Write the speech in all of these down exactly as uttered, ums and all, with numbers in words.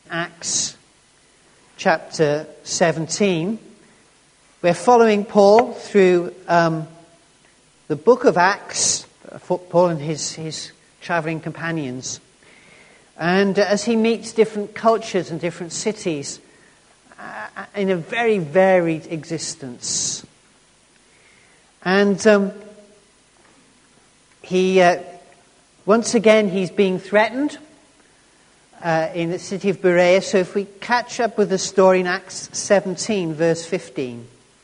Acts chapter seventeen. We're following Paul through um, the book of Acts, Paul and his, his travelling companions. And as he meets different cultures and different cities uh, in a very varied existence. And um, he, uh, once again, he's being threatened uh, in the city of Berea. So if we catch up with the story in Acts seventeen, verse fifteen.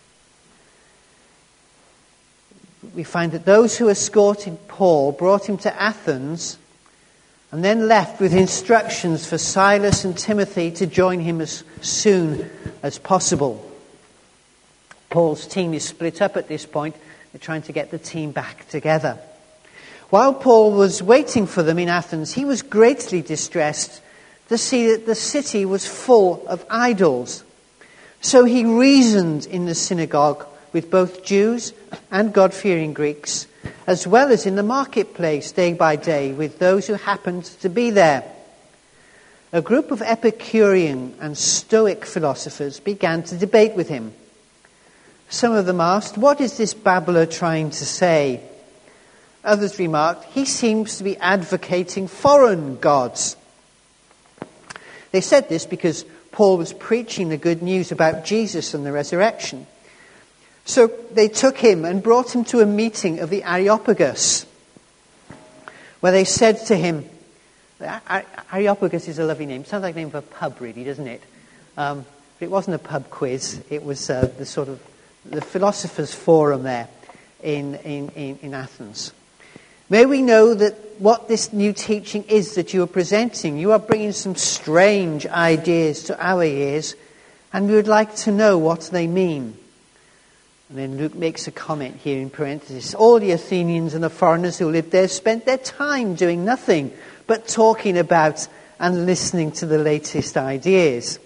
We find that those who escorted Paul brought him to Athens and then left with instructions for Silas and Timothy to join him as soon as possible. Paul's team is split up at this point. They're trying to get the team back together. While Paul was waiting for them in Athens, he was greatly distressed to see that the city was full of idols. So he reasoned in the synagogue with both Jews and God-fearing Greeks, as well as in the marketplace day by day with those who happened to be there. A group of Epicurean and Stoic philosophers began to debate with him. Some of them asked, "What is this babbler trying to say?" Others remarked, "He seems to be advocating foreign gods." They said this because Paul was preaching the good news about Jesus and the resurrection. So they took him and brought him to a meeting of the Areopagus, where they said to him, Areopagus is a lovely name. Sounds like the name of a pub, really, doesn't it? Um, but it wasn't a pub quiz. It was uh, the sort of the philosophers' forum there in, in, in, in Athens. May we know that what this new teaching is that you are presenting. You are bringing some strange ideas to our ears, and we would like to know what they mean. And then Luke makes a comment here in parentheses. All the Athenians and the foreigners who lived there spent their time doing nothing but talking about and listening to the latest ideas.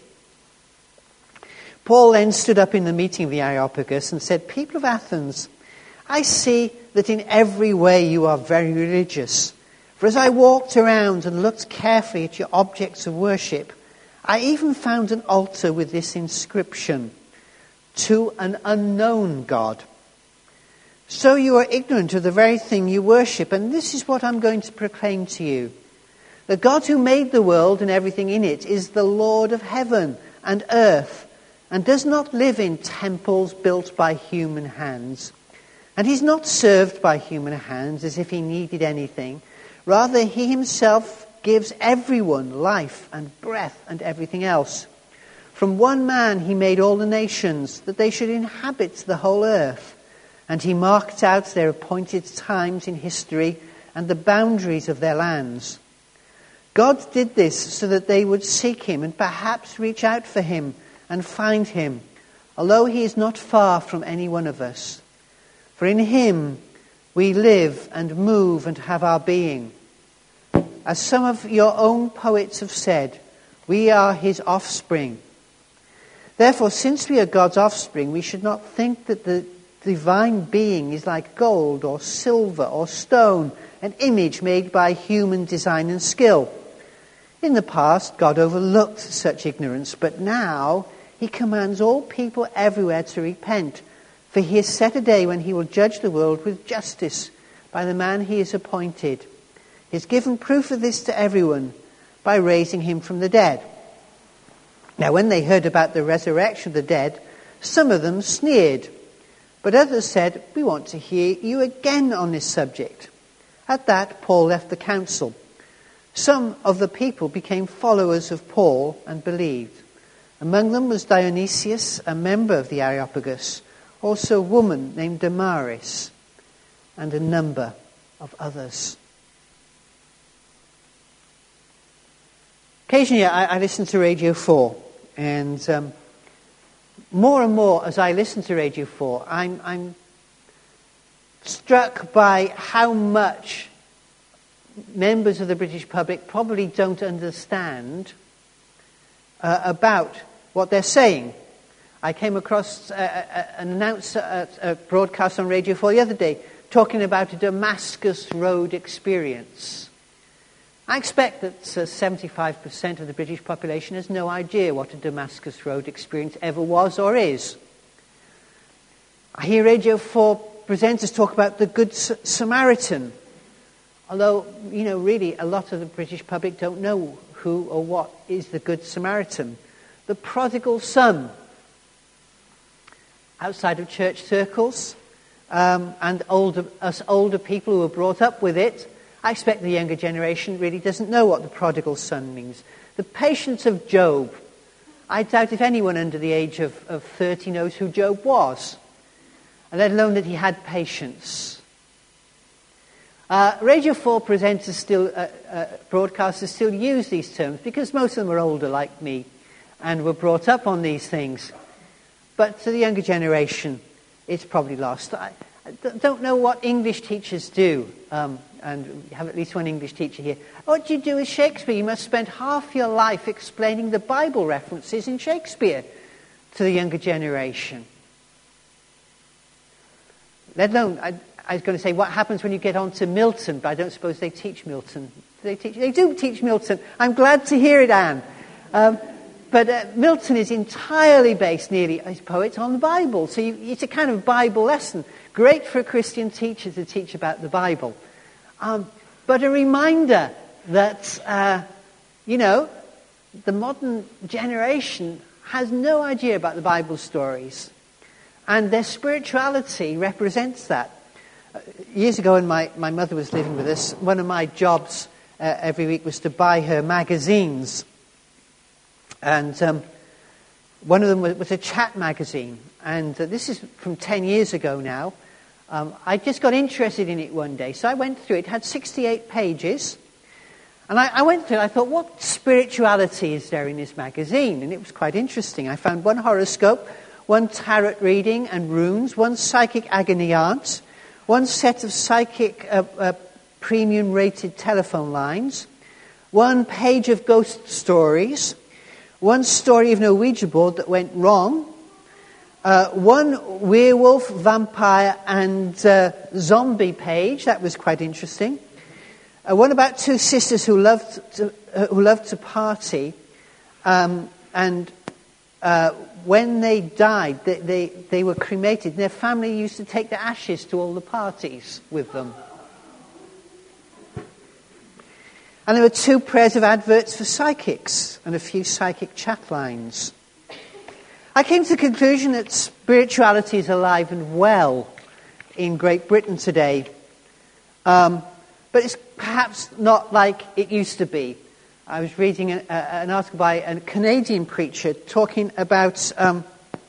Paul then stood up in the meeting of the Areopagus and said, "People of Athens, I see that in every way you are very religious. For as I walked around and looked carefully at your objects of worship, I even found an altar with this inscription, 'To an unknown God.' So you are ignorant of the very thing you worship, and this is what I'm going to proclaim to you. The God who made the world and everything in it is the Lord of heaven and earth, and does not live in temples built by human hands. And he's not served by human hands as if he needed anything. Rather, he himself gives everyone life and breath and everything else. From one man he made all the nations, that they should inhabit the whole earth. And he marked out their appointed times in history and the boundaries of their lands. God did this so that they would seek him and perhaps reach out for him and find him, although he is not far from any one of us. For in him we live and move and have our being. As some of your own poets have said, we are his offspring. Therefore, since we are God's offspring, we should not think that the divine being is like gold or silver or stone, an image made by human design and skill. In the past, God overlooked such ignorance, but now he commands all people everywhere to repent, for he has set a day when he will judge the world with justice by the man he has appointed. He has given proof of this to everyone by raising him from the dead. Now, when they heard about the resurrection of the dead, some of them sneered, but others said, "We want to hear you again on this subject." At that, Paul left the council. Some of the people became followers of Paul and believed. Among them was Dionysius, a member of the Areopagus, also a woman named Damaris, and a number of others. Occasionally I, I listen to Radio four, and um, more and more as I listen to Radio four, I'm, I'm struck by how much members of the British public probably don't understand uh, about what they're saying. I came across uh, a, an announcer at a broadcast on Radio four the other day talking about a Damascus Road experience. I expect that uh, seventy-five percent of the British population has no idea what a Damascus Road experience ever was or is. I hear Radio four presenters talk about the Good Samaritan, although, you know, really a lot of the British public don't know who or what is the Good Samaritan. The prodigal son, outside of church circles, um, and older, us older people who were brought up with it, I expect the younger generation really doesn't know what the prodigal son means. The patience of Job. I doubt if anyone under the age of, of thirty knows who Job was, let alone that he had patience. Uh, Radio four presenters still, uh, uh, broadcasters still use these terms because most of them are older like me and were brought up on these things. But to the younger generation, it's probably lost. I, I don't know what English teachers do. Um, and we have at least one English teacher here. What do you do with Shakespeare? You must spend half your life explaining the Bible references in Shakespeare to the younger generation. Let alone, I, I was going to say, what happens when you get on to Milton? But I don't suppose they teach Milton. Do they teach? They do teach Milton. I'm glad to hear it, Anne. Um, but uh, Milton is entirely based, nearly, his poets, on the Bible. So you, it's a kind of Bible lesson. Great for a Christian teacher to teach about the Bible. Um, but a reminder that, uh, you know, the modern generation has no idea about the Bible stories. And their spirituality represents that. Uh, years ago when my, my mother was living with us, one of my jobs uh, every week was to buy her magazines. And um, one of them was, was a chat magazine. And uh, this is from ten years ago now. Um, I just got interested in it one day, so I went through it. It had sixty-eight pages, and I, I went through it. I thought, what spirituality is there in this magazine? And it was quite interesting. I found one horoscope, one tarot reading and runes, one psychic agony aunt, one set of psychic uh, uh, premium-rated telephone lines, one page of ghost stories, one story of an Ouija board that went wrong, Uh, one werewolf, vampire, and uh, zombie page. That was quite interesting. Uh, one about two sisters who loved to, uh, who loved to party, um, and uh, when they died, they, they they were cremated. And their family used to take the ashes to all the parties with them. And there were two pairs of adverts for psychics and a few psychic chat lines. I came to the conclusion that spirituality is alive and well in Great Britain today. Um, but it's perhaps not like it used to be. I was reading a, a, an article by a Canadian preacher talking about um,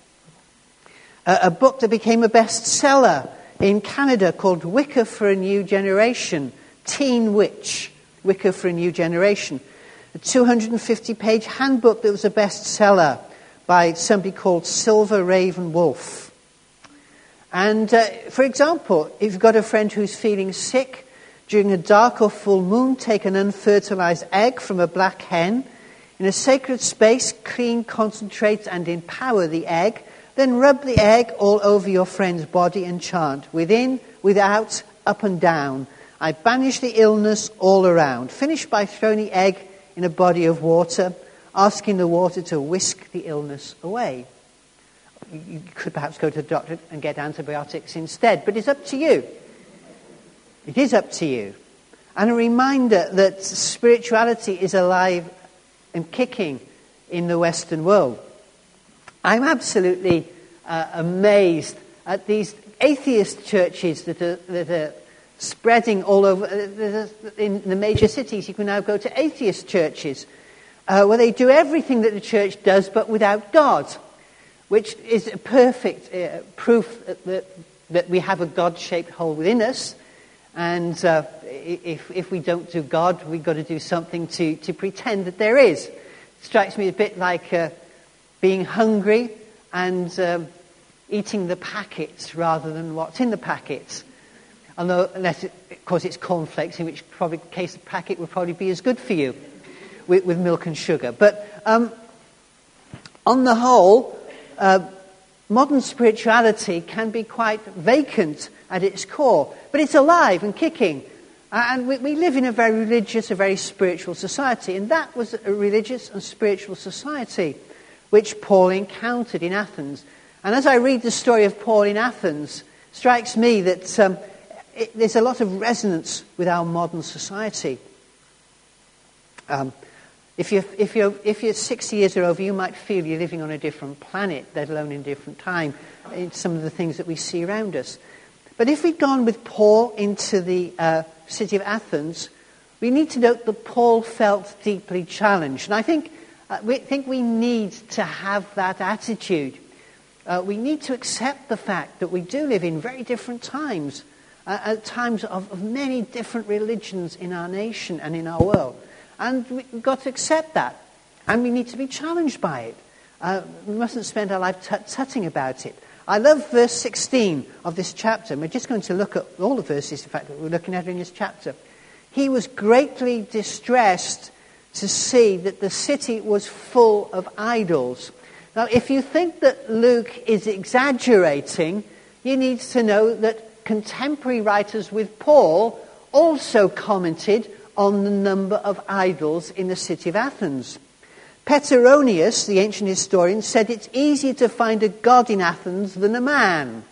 a, a book that became a bestseller in Canada called Wicca for a New Generation, Teen Witch, Wicca for a New Generation. A two hundred fifty page handbook that was a bestseller by somebody called Silver Raven Wolf. And, uh, for example, if you've got a friend who's feeling sick, during a dark or full moon, take an unfertilized egg from a black hen. In a sacred space, clean, concentrate, and empower the egg. Then rub the egg all over your friend's body and chant, within, without, up and down. I banish the illness all around. Finish by throwing the egg in a body of water, asking the water to whisk the illness away. You could perhaps go to the doctor and get antibiotics instead, but it's up to you. It is up to you. And a reminder that spirituality is alive and kicking in the Western world. I'm absolutely uh, amazed at these atheist churches that are, that are spreading all over. Uh, in the major cities, you can now go to atheist churches. Uh, where they do everything that the church does, but without God, which is a perfect uh, proof that, that we have a God-shaped hole within us, and uh, if, if we don't do God, we've got to do something to, to pretend that there is. It strikes me a bit like uh, being hungry and um, eating the packets rather than what's in the packets. Although, unless, it, of course, it's cornflakes, in which probably case the packet would probably be as good for you. With, with milk and sugar. But um, on the whole, uh, modern spirituality can be quite vacant at its core. But it's alive and kicking. And we, we live in a very religious, a very spiritual society. And that was a religious and spiritual society which Paul encountered in Athens. And as I read the story of Paul in Athens, it strikes me that um, it, there's a lot of resonance with our modern society. Um, if you're, if, you're, if you're sixty years or over, you might feel you're living on a different planet, let alone in a different time, in some of the things that we see around us. But if we'd gone with Paul into the uh, city of Athens, we need to note that Paul felt deeply challenged. And I think, uh, we think we need to have that attitude. Uh, we need to accept the fact that we do live in very different times, uh, at times of, of many different religions in our nation and in our world. And we've got to accept that. And we need to be challenged by it. Uh, we mustn't spend our life tut-tutting about it. I love verse sixteen of this chapter. We're just going to look at all the verses, in fact, that we're looking at in this chapter. He was greatly distressed to see that the city was full of idols. Now, if you think that Luke is exaggerating, you need to know that contemporary writers with Paul also commented on the number of idols in the city of Athens. Petronius, the ancient historian, said it's easier to find a god in Athens than a man.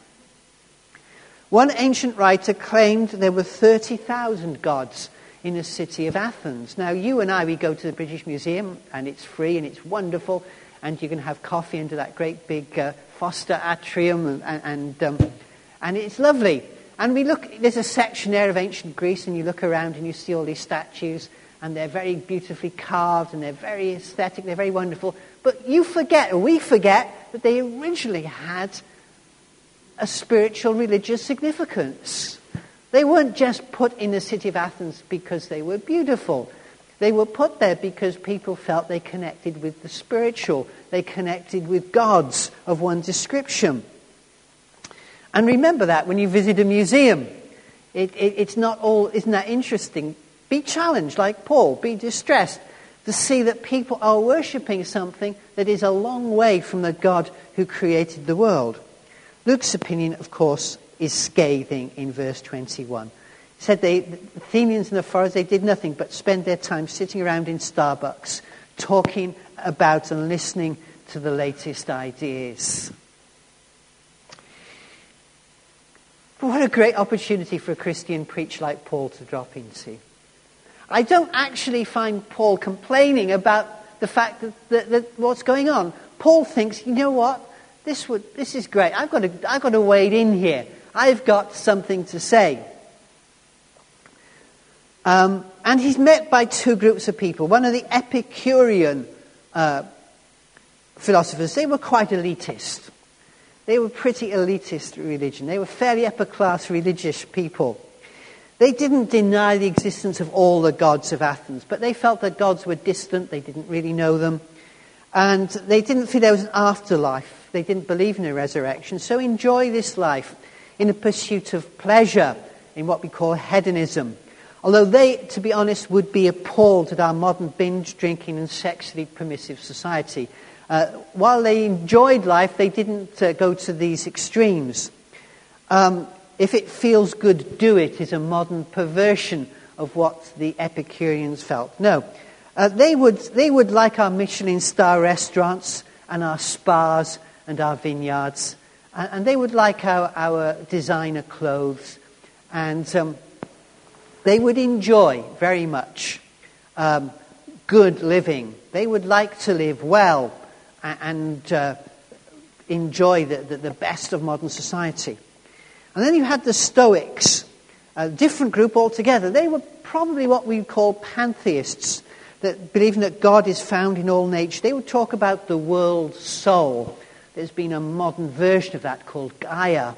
One ancient writer claimed there were thirty thousand gods in the city of Athens. Now, you and I, we go to the British Museum, and it's free and it's wonderful, and you can have coffee under that great big uh, Foster atrium, and and, um, and it's lovely. And we look, there's a section there of ancient Greece, and you look around and you see all these statues, and they're very beautifully carved, and they're very aesthetic, they're very wonderful. But you forget, or we forget, that they originally had a spiritual, religious significance. They weren't just put in the city of Athens because they were beautiful. They were put there because people felt they connected with the spiritual. They connected with gods of one description. And remember that when you visit a museum. It, it, it's not all, isn't that interesting? Be challenged, like Paul. Be distressed to see that people are worshipping something that is a long way from the God who created the world. Luke's opinion, of course, is scathing in verse twenty-one. He said they, the Athenians and the foreigners, they did nothing but spend their time sitting around in Starbucks, talking about and listening to the latest ideas. But what a great opportunity for a Christian preacher like Paul to drop into. I don't actually find Paul complaining about the fact that, that, that what's going on. Paul thinks, you know what, this would this is great. I've got to I've got to wade in here. I've got something to say. Um, and he's met by two groups of people. One of the Epicurean uh, philosophers. They were quite elitist. They were pretty elitist religion. They were fairly upper class religious people. They didn't deny the existence of all the gods of Athens, but they felt that gods were distant, they didn't really know them, and they didn't feel there was an afterlife. They didn't believe in a resurrection, so enjoy this life in a pursuit of pleasure, in what we call hedonism. Although they, to be honest, would be appalled at our modern binge-drinking and sexually permissive society. Uh, while they enjoyed life, they didn't uh, go to these extremes. Um, If it feels good, do it is a modern perversion of what the Epicureans felt. No, uh, they would they would like our Michelin star restaurants and our spas and our vineyards, and, and they would like our, our designer clothes, and um, they would enjoy very much um, good living. They would like to live well and, and uh, enjoy the, the, the best of modern society. And then you had the Stoics, a different group altogether. They were probably what we call pantheists, that believing that God is found in all nature. They would talk about the world soul. There's been a modern version of that called Gaia.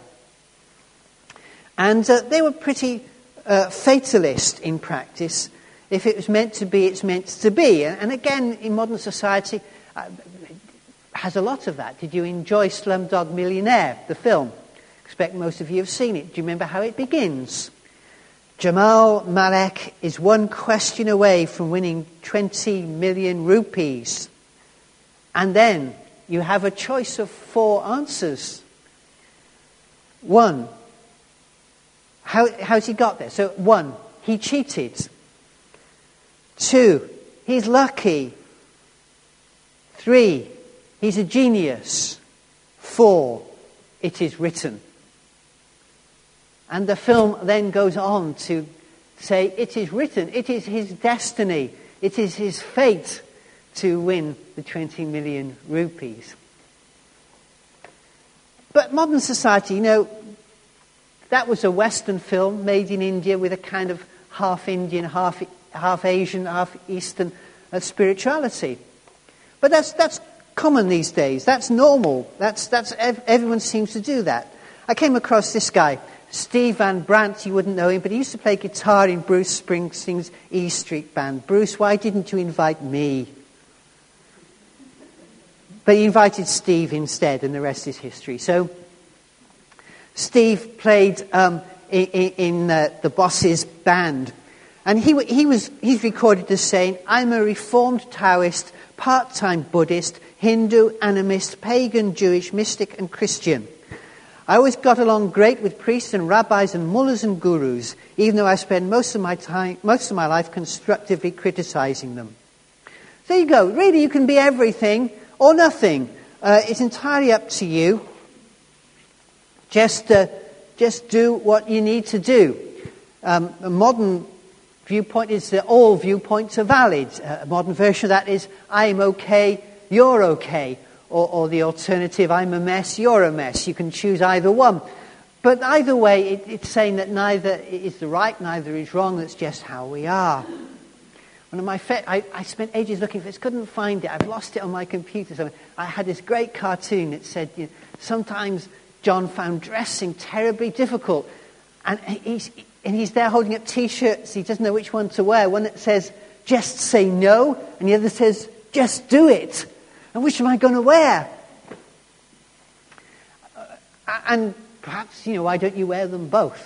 And uh, they were pretty uh, fatalist in practice. If it was meant to be, it's meant to be. And, and again, in modern society, uh, has a lot of that. Did you enjoy Slumdog Millionaire, the film? I expect most of you have seen it. Do you remember how it begins? Jamal Malek is one question away from winning twenty million rupees. And then you have a choice of four answers. One, how how's he got there? So one, he cheated. Two, he's lucky. Three, he's a genius. Four, it is written. And the film then goes on to say, it is written, it is his destiny, it is his fate to win the twenty million rupees. But modern society, you know, that was a Western film made in India with a kind of half Indian, half half Asian, half Eastern uh, spirituality. But that's that's common these days. That's normal. That's that's everyone seems to do that. I came across this guy, Steve Van Brandt. You wouldn't know him, but he used to play guitar in Bruce Springsteen's E Street Band. Bruce, why didn't you invite me? But he invited Steve instead, and the rest is history. So Steve played um, in, in uh, the boss's band. And he, he was, he's recorded as saying, I'm a reformed Taoist, part-time Buddhist, Hindu, animist, pagan, Jewish, mystic and Christian. I always got along great with priests and rabbis and mullahs and gurus, even though I spend most of my time, most of my life constructively criticizing them. There you go. Really, you can be everything or nothing. Uh, it's entirely up to you. Just, uh, just do what you need to do. Um, a modern viewpoint is that all viewpoints are valid. Uh, a modern version of that is, I'm okay, you're okay. Or, or the alternative, I'm a mess, you're a mess. You can choose either one. But either way, it, it's saying that neither is the right, neither is wrong. That's just how we are. One of my fa- I, I spent ages looking for this, couldn't find it. I've lost it on my computer. So I had this great cartoon that said, you know, sometimes John found dressing terribly difficult. And he's, and he's there holding up T-shirts. He doesn't know which one to wear. One that says, just say no. And the other says, just do it. And which am I going to wear? Uh, and perhaps, you know, why don't you wear them both?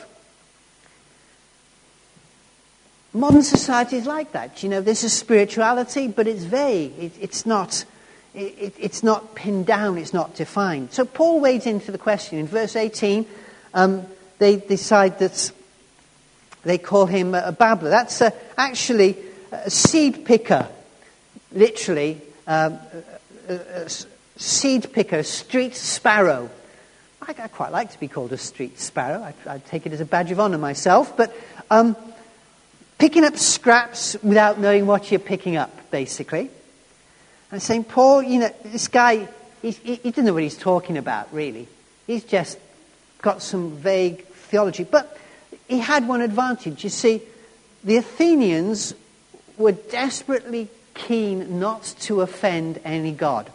Modern society is like that. You know, this is spirituality, but it's vague. It, it's not. It, it's not pinned down. It's not defined. So Paul wades into the question in verse eighteen. Um, they decide that they call him a babbler. That's uh, actually a seed picker, literally. Um, a, a, a seed picker, street sparrow. I, I quite like to be called a street sparrow. I, I'd take it as a badge of honour myself. But um, picking up scraps without knowing what you're picking up, basically. And Saint Paul, you know, this guy, he's, he, he doesn't know what he's talking about, really. He's just got some vague theology. But he had one advantage. You see, the Athenians were desperately keen not to offend any god.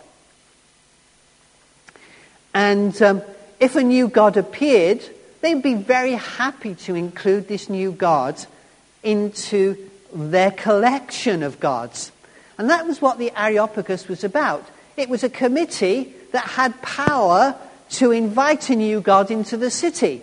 And um, if a new god appeared, they'd be very happy to include this new god into their collection of gods. And that was what the Areopagus was about. It was a committee that had power to invite a new god into the city.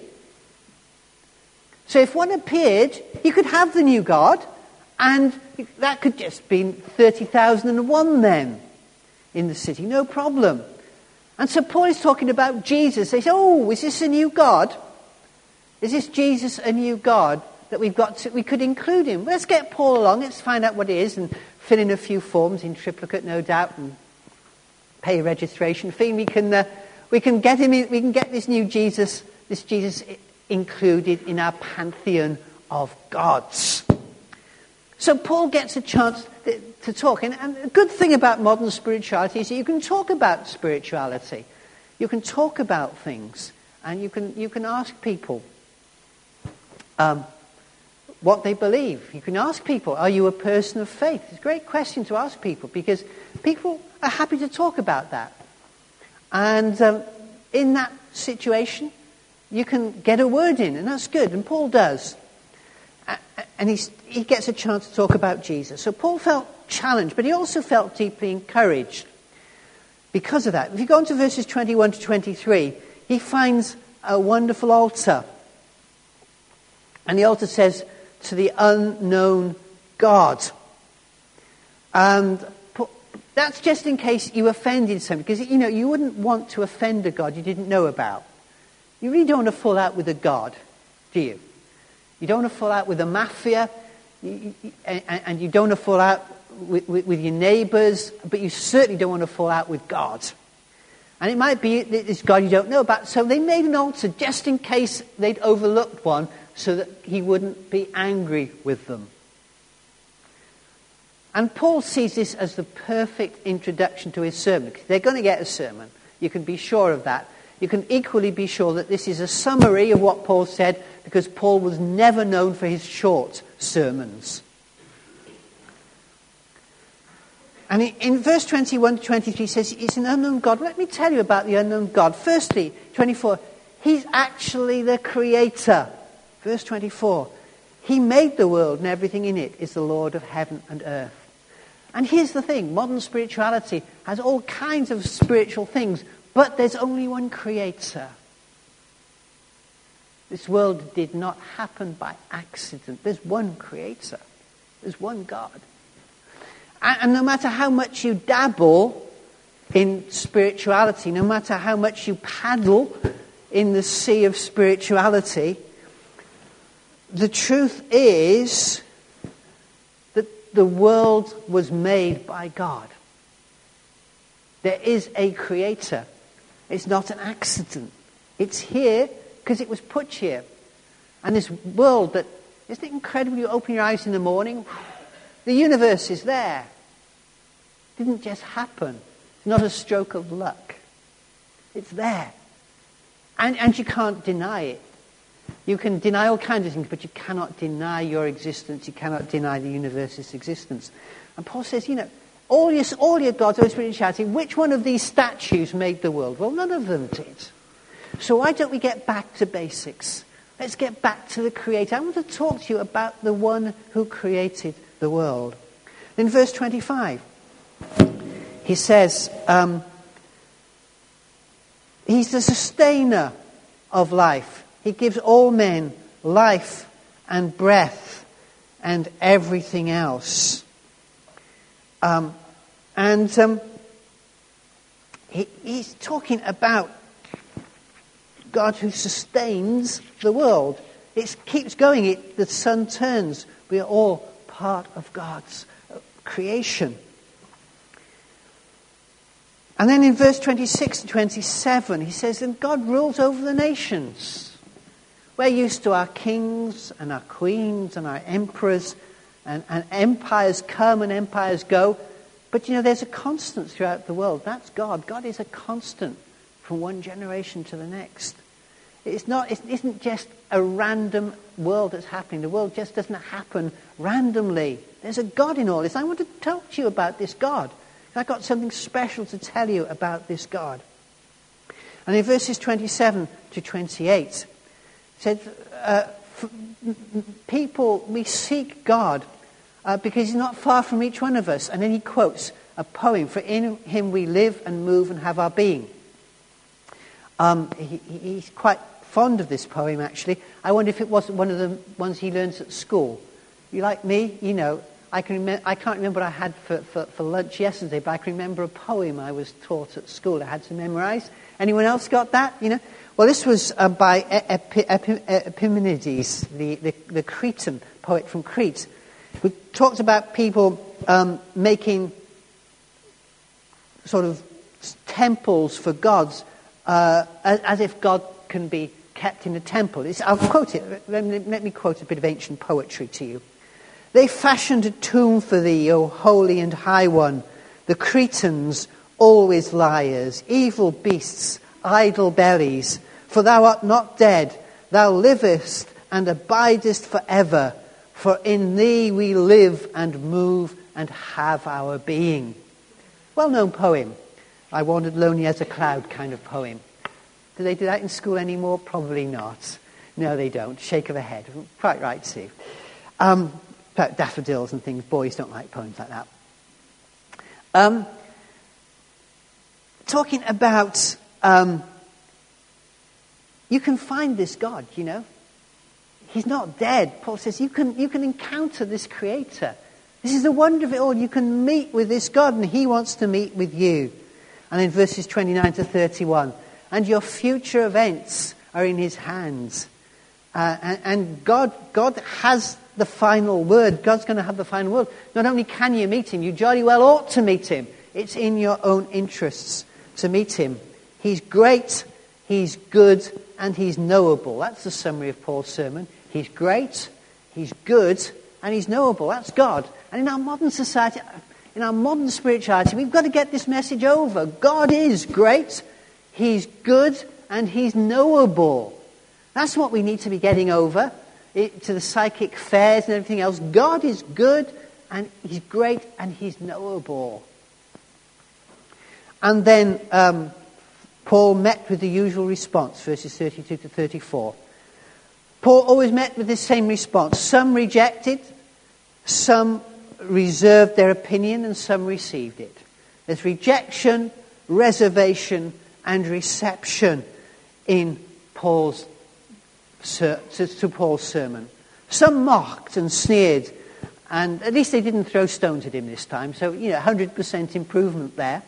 So if one appeared, you could have the new god, and that could just be thirty thousand one then in the city, no problem. And so Paul is talking about Jesus. They say, oh, is this a new god? Is this Jesus a new god that we've got to, we could include him? Let's get Paul along, let's find out what it is and fill in a few forms in triplicate, no doubt, and pay a registration fee. We can uh, we can get him in, we can get this new Jesus, this Jesus included in our pantheon of gods. So Paul gets a chance to talk. And, and the good thing about modern spirituality is that you can talk about spirituality. You can talk about things. And you can you can ask people um, what they believe. You can ask people, are you a person of faith? It's a great question to ask people because people are happy to talk about that. And um, in that situation, you can get a word in, and that's good. And Paul does. And he's, he gets a chance to talk about Jesus. So Paul felt challenged, but he also felt deeply encouraged because of that. If you go on to verses twenty-one to twenty-three, he finds a wonderful altar. And the altar says, to the unknown God. And that's just in case you offended someone. Because, you know, you wouldn't want to offend a God you didn't know about. You really don't want to fall out with a God, do you? You don't want to fall out with the mafia, you, you, and, and you don't want to fall out with, with, with your neighbours, but you certainly don't want to fall out with God. And it might be this God you don't know about. So they made an altar just in case they'd overlooked one, so that he wouldn't be angry with them. And Paul sees this as the perfect introduction to his sermon. They're going to get a sermon. You can be sure of that. You can equally be sure that this is a summary of what Paul said, because Paul was never known for his short sermons. And in verse twenty-one to twenty-three, he says, it's an unknown God. Let me tell you about the unknown God. Firstly, twenty-four, he's actually the creator. Verse twenty-four, he made the world and everything in it, is the Lord of heaven and earth. And here's the thing, modern spirituality has all kinds of spiritual things, but there's only one creator. This world did not happen by accident. There's one creator. There's one God. And, and no matter how much you dabble in spirituality, no matter how much you paddle in the sea of spirituality, the truth is that the world was made by God. There is a creator. It's not an accident. It's here because it was put here. And this world that, isn't it incredible? You open your eyes in the morning, the universe is there. It didn't just happen. It's not a stroke of luck. It's there. And, and you can't deny it. You can deny all kinds of things, but you cannot deny your existence. You cannot deny the universe's existence. And Paul says, you know, all your, all your gods, all spirituality, which one of these statues made the world? Well, none of them did. So why don't we get back to basics? Let's get back to the Creator. I want to talk to you about the one who created the world. In verse twenty-five, he says, um, he's the sustainer of life. He gives all men life and breath and everything else. Um, and um, he, he's talking about God who sustains the world. It keeps going. It, the sun turns. We are all part of God's creation. And then in verse twenty-six and twenty-seven, he says, and God rules over the nations. We're used to our kings and our queens and our emperors, and, and empires come and empires go. But, you know, there's a constant throughout the world. That's God. God is a constant from one generation to the next. It's not, it isn't just a random world that's happening. The world just doesn't happen randomly. There's a God in all this. I want to talk to you about this God. I've got something special to tell you about this God. And in verses twenty-seven to twenty-eight, it said, uh, people, we seek God uh, because he's not far from each one of us. And then he quotes a poem, for in him we live and move and have our being. Um, he, he's quite fond of this poem, actually. I wonder if it wasn't one of the ones he learns at school. You like me, you know, I can remember, I can't remember what I had for, for, for lunch yesterday, but I can remember a poem I was taught at school. I had to memorize. Anyone else got that? You know. Well, this was uh, by Epi, Epi, Epimenides, the, the, the Cretan poet from Crete, who talked about people um, making sort of temples for gods, uh, as, as if God can be kept in a temple. It's, I'll quote it. Let me, let me quote a bit of ancient poetry to you. They fashioned a tomb for thee, O holy and high one. The Cretans, always liars, evil beasts, idle bellies. For thou art not dead, thou livest and abidest forever. For in thee we live and move and have our being. Well-known poem. I wandered lonely as a cloud kind of poem. Do they do that in school anymore? Probably not. No, they don't. Shake of a head. Quite right, Steve. Um... About daffodils and things. Boys don't like poems like that. Um, talking about, um, you can find this God, you know. He's not dead. Paul says you can you can encounter this Creator. This is the wonder of it all. You can meet with this God, and he wants to meet with you. And in verses twenty-nine to thirty-one, and your future events are in his hands. Uh, and and God, God has the final word. God's going to have the final word. Not only can you meet him, you jolly well ought to meet him. It's in your own interests to meet him. He's great, he's good, and he's knowable. That's the summary of Paul's sermon. He's great, he's good, and he's knowable. That's God. And in our modern society, in our modern spirituality, we've got to get this message over. God is great, he's good, and he's knowable. That's what we need to be getting over it, to the psychic fairs and everything else. God is good, and he's great, and he's knowable. And then um, Paul met with the usual response, verses thirty-two to thirty-four. Paul always met with the same response. Some rejected, some reserved their opinion, and some received it. There's rejection, reservation, and reception in Paul's to, to Paul's sermon. Some mocked and sneered, and at least they didn't throw stones at him this time, so, you know, one hundred percent improvement there.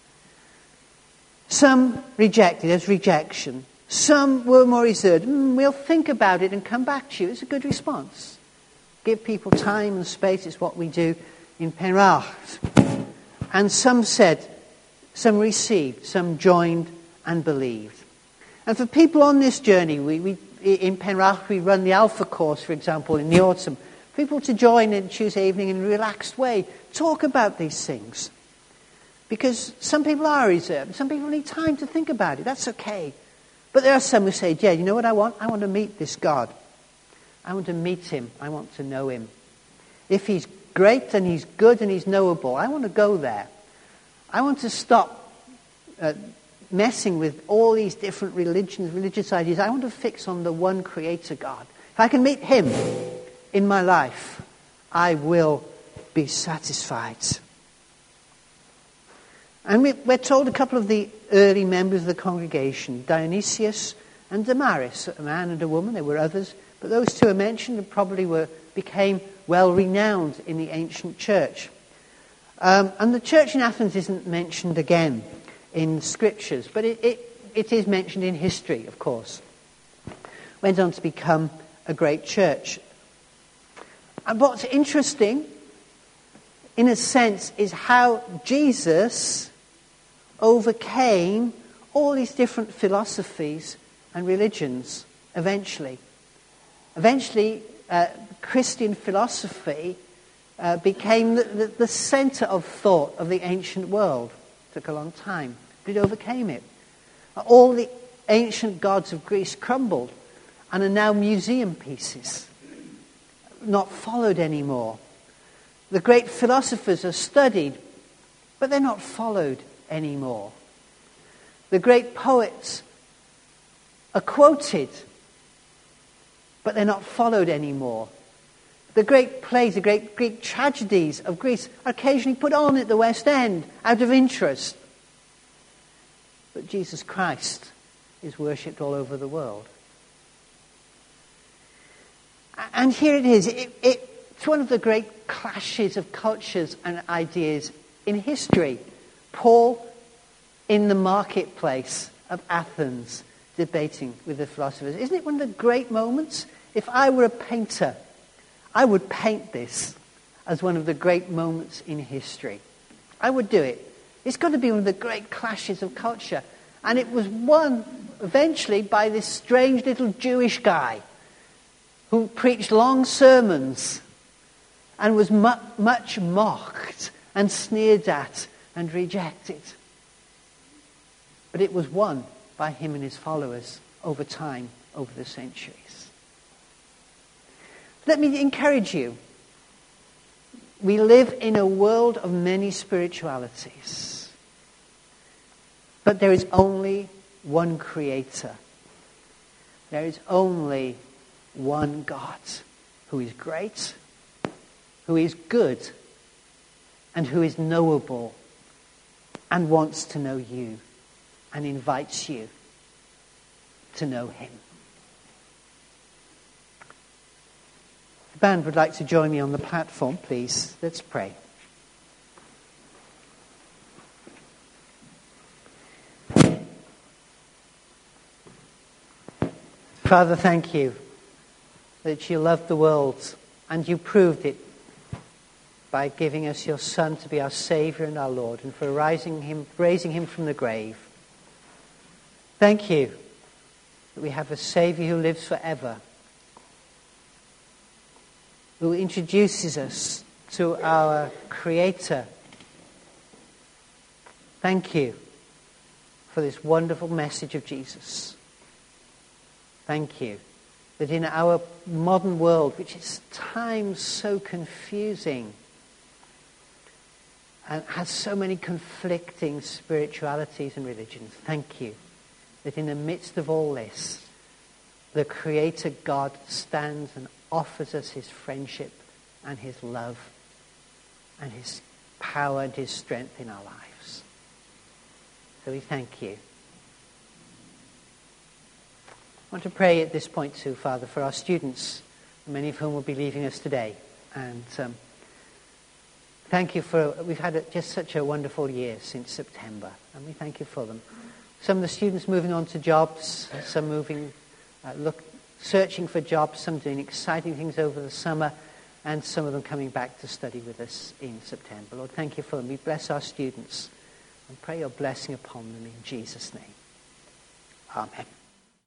Some rejected, there's rejection. Some were more reserved. Mm, we'll think about it and come back to you. It's a good response. Give people time and space. It's what we do in Penrith. And some said, some received, some joined and believed. And for people on this journey, we, we in Penrith we run the Alpha course, for example, in the autumn. People to join in Tuesday evening in a relaxed way. Talk about these things. Because some people are reserved. Some people need time to think about it. That's okay. But there are some who say, yeah, you know what I want? I want to meet this God. I want to meet him. I want to know him. If he's great and he's good and he's knowable, I want to go there. I want to stop uh, messing with all these different religions, religious ideas. I want to fix on the one creator God. If I can meet him in my life, I will be satisfied. And we, we're told a couple of the early members of the congregation, Dionysius and Damaris, a man and a woman. There were others, but those two are mentioned and probably were became well renowned in the ancient church. Um, and the church in Athens isn't mentioned again in scriptures, but it, it, it is mentioned in history, of course. Went on to become a great church. And what's interesting, in a sense, is how Jesus overcame all these different philosophies and religions eventually. Eventually, uh, Christian philosophy uh, became the, the, the center of thought of the ancient world. It took a long time, but it overcame it. All the ancient gods of Greece crumbled and are now museum pieces, not followed anymore. The great philosophers are studied, but they're not followed anymore. The great poets are quoted, but they're not followed anymore. The great plays, the great Greek tragedies of Greece are occasionally put on at the West End out of interest. But Jesus Christ is worshipped all over the world. And here it is. It, it, it's one of the great clashes of cultures and ideas in history. Paul in the marketplace of Athens debating with the philosophers. Isn't it one of the great moments? If I were a painter, I would paint this as one of the great moments in history. I would do it. It's got to be one of the great clashes of culture. And it was won eventually by this strange little Jewish guy who preached long sermons and was mu- much mocked and sneered at and rejected. But it was won by him and his followers over time, over the centuries. Let me encourage you. We live in a world of many spiritualities. But there is only one creator. There is only one God who is great, who is good, and who is knowable and wants to know you and invites you to know him. The band would like to join me on the platform, please. Let's pray. Father, thank you that you loved the world, and you proved it by giving us your Son to be our Saviour and our Lord, and for raising him, raising him from the grave. Thank you that we have a Saviour who lives forever, who introduces us to our Creator. Thank you for this wonderful message of Jesus. Thank you that in our modern world, which is at times so confusing and has so many conflicting spiritualities and religions, thank you that in the midst of all this, the Creator God stands and offers us his friendship and his love and his power and his strength in our lives. So we thank you. I want to pray at this point too, Father, for our students, many of whom will be leaving us today. And um, thank you for, we've had a, just such a wonderful year since September, and we thank you for them. Some of the students moving on to jobs, some moving, uh, look, searching for jobs, some doing exciting things over the summer, and some of them coming back to study with us in September. Lord, thank you for them. We bless our students and pray your blessing upon them in Jesus' name. Amen.